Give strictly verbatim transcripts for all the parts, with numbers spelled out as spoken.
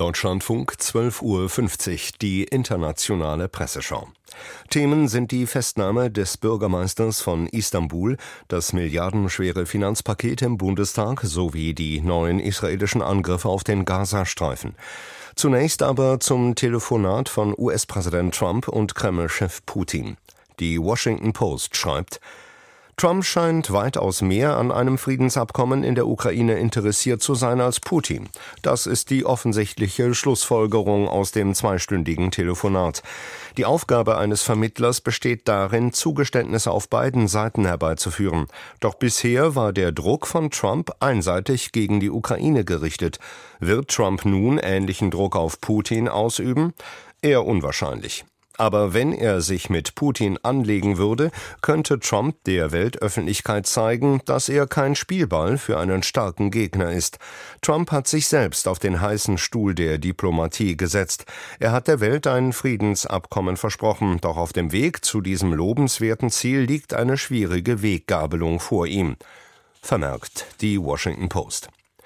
Deutschlandfunk, zwölf Uhr fünfzig, die internationale Presseschau. Themen sind die Festnahme des Bürgermeisters von Istanbul, das milliardenschwere Finanzpaket im Bundestag sowie die neuen israelischen Angriffe auf den Gazastreifen. Zunächst aber zum Telefonat von U S-Präsident Trump und Kreml-Chef Putin. Die Washington Post schreibt: Trump scheint weitaus mehr an einem Friedensabkommen in der Ukraine interessiert zu sein als Putin. Das ist die offensichtliche Schlussfolgerung aus dem zweistündigen Telefonat. Die Aufgabe eines Vermittlers besteht darin, Zugeständnisse auf beiden Seiten herbeizuführen. Doch bisher war der Druck von Trump einseitig gegen die Ukraine gerichtet. Wird Trump nun ähnlichen Druck auf Putin ausüben? Eher unwahrscheinlich. Aber wenn er sich mit Putin anlegen würde, könnte Trump der Weltöffentlichkeit zeigen, dass er kein Spielball für einen starken Gegner ist. Trump hat sich selbst auf den heißen Stuhl der Diplomatie gesetzt. Er hat der Welt ein Friedensabkommen versprochen, doch auf dem Weg zu diesem lobenswerten Ziel liegt eine schwierige Weggabelung vor ihm. Vermerkt die Washington Post.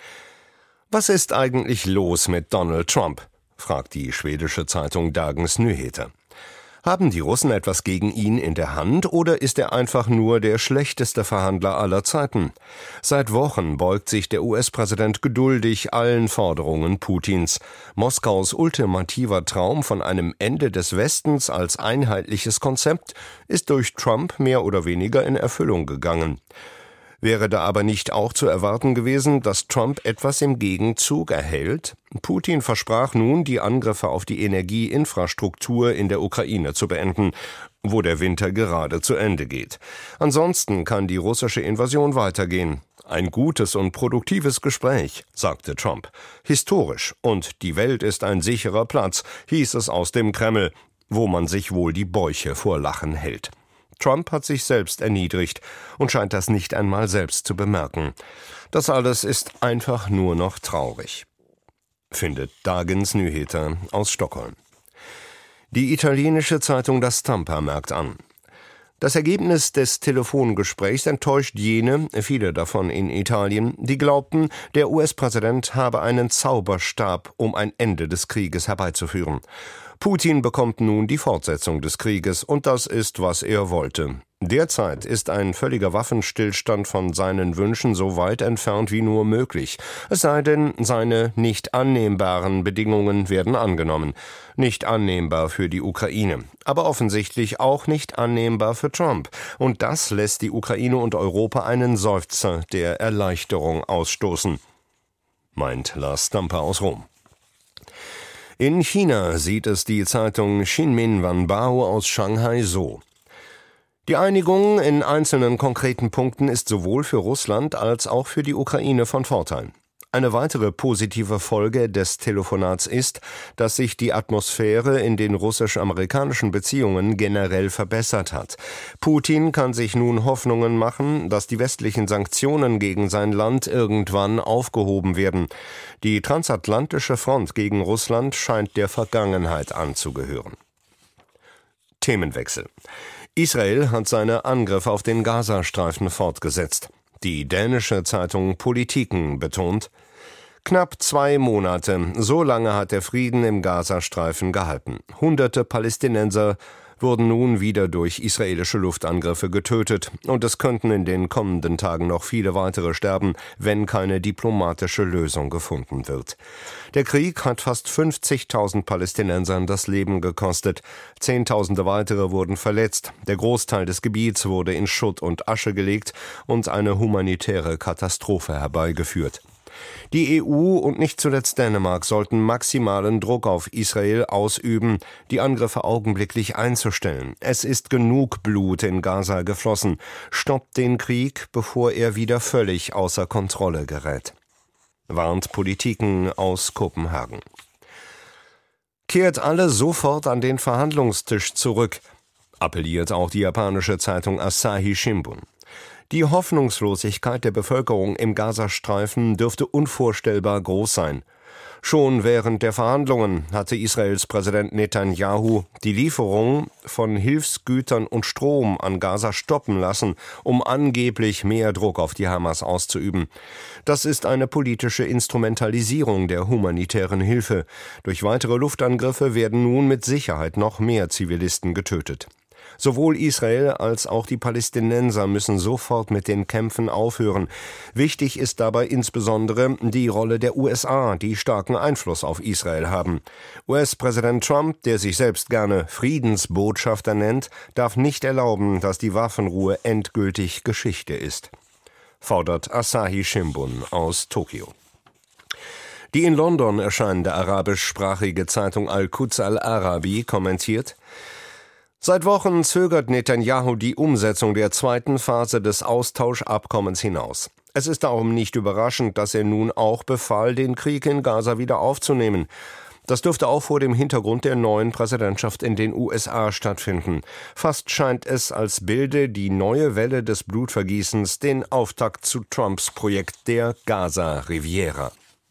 Was ist eigentlich los mit Donald Trump? Fragt die schwedische Zeitung Dagens Nyheter. Haben die Russen etwas gegen ihn in der Hand oder ist er einfach nur der schlechteste Verhandler aller Zeiten? Seit Wochen beugt sich der U S-Präsident geduldig allen Forderungen Putins. Moskaus ultimativer Traum von einem Ende des Westens als einheitliches Konzept ist durch Trump mehr oder weniger in Erfüllung gegangen. Wäre da aber nicht auch zu erwarten gewesen, dass Trump etwas im Gegenzug erhält? Putin versprach nun, die Angriffe auf die Energieinfrastruktur in der Ukraine zu beenden, wo der Winter gerade zu Ende geht. Ansonsten kann die russische Invasion weitergehen. Ein gutes und produktives Gespräch, sagte Trump. Historisch und die Welt ist ein sicherer Platz, hieß es aus dem Kreml, wo man sich wohl die Bäuche vor Lachen hält. Trump hat sich selbst erniedrigt und scheint das nicht einmal selbst zu bemerken. Das alles ist einfach nur noch traurig, findet Dagens Nyheter aus Stockholm. Die italienische Zeitung La Stampa merkt an: Das Ergebnis des Telefongesprächs enttäuscht jene, viele davon in Italien, die glaubten, der U S-Präsident habe einen Zauberstab, um ein Ende des Krieges herbeizuführen. Putin bekommt nun die Fortsetzung des Krieges, und das ist, was er wollte. Derzeit ist ein völliger Waffenstillstand von seinen Wünschen so weit entfernt wie nur möglich. Es sei denn, seine nicht annehmbaren Bedingungen werden angenommen. Nicht annehmbar für die Ukraine, aber offensichtlich auch nicht annehmbar für Trump. Und das lässt die Ukraine und Europa einen Seufzer der Erleichterung ausstoßen, meint La Stampa aus Rom. In China sieht es die Zeitung Xinmin Wanbao aus Shanghai so: Die Einigung in einzelnen konkreten Punkten ist sowohl für Russland als auch für die Ukraine von Vorteil. Eine weitere positive Folge des Telefonats ist, dass sich die Atmosphäre in den russisch-amerikanischen Beziehungen generell verbessert hat. Putin kann sich nun Hoffnungen machen, dass die westlichen Sanktionen gegen sein Land irgendwann aufgehoben werden. Die transatlantische Front gegen Russland scheint der Vergangenheit anzugehören. Themenwechsel. Israel hat seine Angriffe auf den Gazastreifen fortgesetzt. Die dänische Zeitung Politiken betont: Knapp zwei Monate, so lange hat der Frieden im Gazastreifen gehalten. Hunderte Palästinenser wurden nun wieder durch israelische Luftangriffe getötet, und es könnten in den kommenden Tagen noch viele weitere sterben, wenn keine diplomatische Lösung gefunden wird. Der Krieg hat fast fünfzigtausend Palästinensern das Leben gekostet. Zehntausende weitere wurden verletzt. Der Großteil des Gebiets wurde in Schutt und Asche gelegt und eine humanitäre Katastrophe herbeigeführt. Die E U und nicht zuletzt Dänemark sollten maximalen Druck auf Israel ausüben, die Angriffe augenblicklich einzustellen. Es ist genug Blut in Gaza geflossen. Stoppt den Krieg, bevor er wieder völlig außer Kontrolle gerät, warnt Politiken aus Kopenhagen. Kehrt alle sofort an den Verhandlungstisch zurück, appelliert auch die japanische Zeitung Asahi Shimbun. Die Hoffnungslosigkeit der Bevölkerung im Gazastreifen dürfte unvorstellbar groß sein. Schon während der Verhandlungen hatte Israels Präsident Netanyahu die Lieferung von Hilfsgütern und Strom an Gaza stoppen lassen, um angeblich mehr Druck auf die Hamas auszuüben. Das ist eine politische Instrumentalisierung der humanitären Hilfe. Durch weitere Luftangriffe werden nun mit Sicherheit noch mehr Zivilisten getötet. Sowohl Israel als auch die Palästinenser müssen sofort mit den Kämpfen aufhören. Wichtig ist dabei insbesondere die Rolle der U S A, die starken Einfluss auf Israel haben. U S-Präsident Trump, der sich selbst gerne Friedensbotschafter nennt, darf nicht erlauben, dass die Waffenruhe endgültig Geschichte ist, fordert Asahi Shimbun aus Tokio. Die in London erscheinende arabischsprachige Zeitung Al-Quds Al-Arabi kommentiert: Seit Wochen zögert Netanyahu die Umsetzung der zweiten Phase des Austauschabkommens hinaus. Es ist darum nicht überraschend, dass er nun auch befahl, den Krieg in Gaza wieder aufzunehmen. Das dürfte auch vor dem Hintergrund der neuen Präsidentschaft in den U S A stattfinden. Fast scheint es, als bilde die neue Welle des Blutvergießens den Auftakt zu Trumps Projekt der Gaza-Riviera.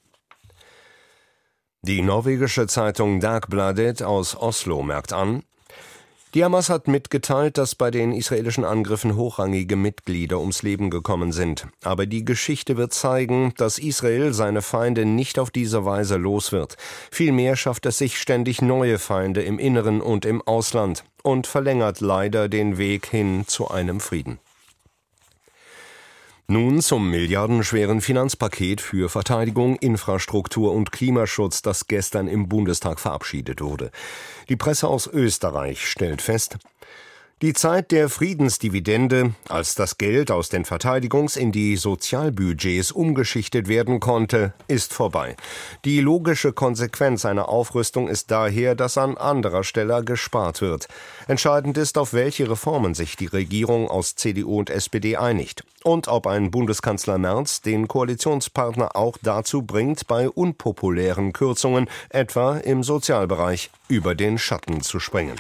Die norwegische Zeitung Dagbladet aus Oslo merkt an: Die Hamas hat mitgeteilt, dass bei den israelischen Angriffen hochrangige Mitglieder ums Leben gekommen sind. Aber die Geschichte wird zeigen, dass Israel seine Feinde nicht auf diese Weise los wird. Vielmehr schafft es sich ständig neue Feinde im Inneren und im Ausland und verlängert leider den Weg hin zu einem Frieden. Nun zum milliardenschweren Finanzpaket für Verteidigung, Infrastruktur und Klimaschutz, das gestern im Bundestag verabschiedet wurde. Die Presse aus Österreich stellt fest: Die Zeit der Friedensdividende, als das Geld aus den Verteidigungs- in die Sozialbudgets umgeschichtet werden konnte, ist vorbei. Die logische Konsequenz einer Aufrüstung ist daher, dass an anderer Stelle gespart wird. Entscheidend ist, auf welche Reformen sich die Regierung aus C D U und S P D einigt und ob ein Bundeskanzler Merz den Koalitionspartner auch dazu bringt, bei unpopulären Kürzungen, etwa im Sozialbereich, über den Schatten zu springen.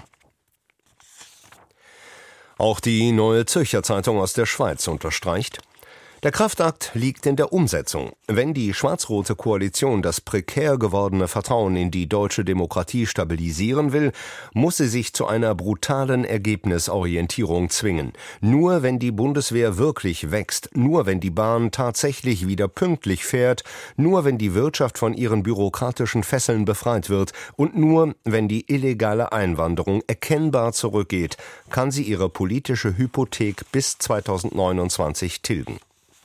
Auch die Neue Zürcher Zeitung aus der Schweiz unterstreicht: Der Kraftakt liegt in der Umsetzung. Wenn die schwarz-rote Koalition das prekär gewordene Vertrauen in die deutsche Demokratie stabilisieren will, muss sie sich zu einer brutalen Ergebnisorientierung zwingen. Nur wenn die Bundeswehr wirklich wächst, nur wenn die Bahn tatsächlich wieder pünktlich fährt, nur wenn die Wirtschaft von ihren bürokratischen Fesseln befreit wird und nur wenn die illegale Einwanderung erkennbar zurückgeht, kann sie ihre politische Hypothek bis zweitausendneunundzwanzig tilgen.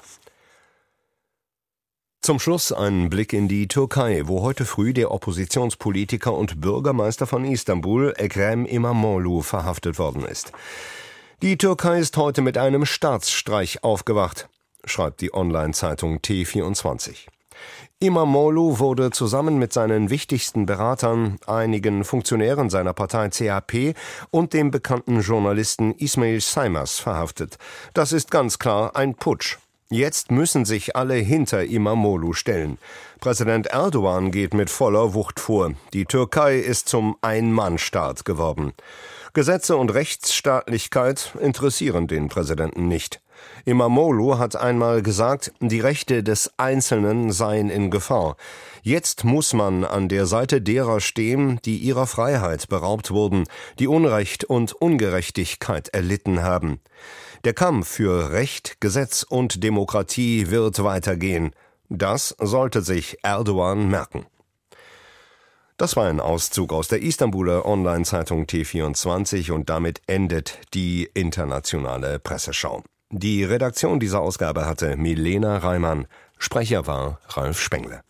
Zum Schluss ein Blick in die Türkei, wo heute früh der Oppositionspolitiker und Bürgermeister von Istanbul, Ekrem İmamoğlu, verhaftet worden ist. Die Türkei ist heute mit einem Staatsstreich aufgewacht, schreibt die Online-Zeitung T vierundzwanzig. İmamoğlu wurde zusammen mit seinen wichtigsten Beratern, einigen Funktionären seiner Partei C H P und dem bekannten Journalisten Ismail Saymaz verhaftet. Das ist ganz klar ein Putsch. Jetzt müssen sich alle hinter İmamoğlu stellen. Präsident Erdogan geht mit voller Wucht vor. Die Türkei ist zum Ein-Mann-Staat geworden. Gesetze und Rechtsstaatlichkeit interessieren den Präsidenten nicht. İmamoğlu hat einmal gesagt, die Rechte des Einzelnen seien in Gefahr. Jetzt muss man an der Seite derer stehen, die ihrer Freiheit beraubt wurden, die Unrecht und Ungerechtigkeit erlitten haben. Der Kampf für Recht, Gesetz und Demokratie wird weitergehen. Das sollte sich Erdogan merken. Das war ein Auszug aus der Istanbuler Online-Zeitung T vierundzwanzig und damit endet die internationale Presseschau. Die Redaktion dieser Ausgabe hatte Milena Reimann. Sprecher war Ralf Spengle.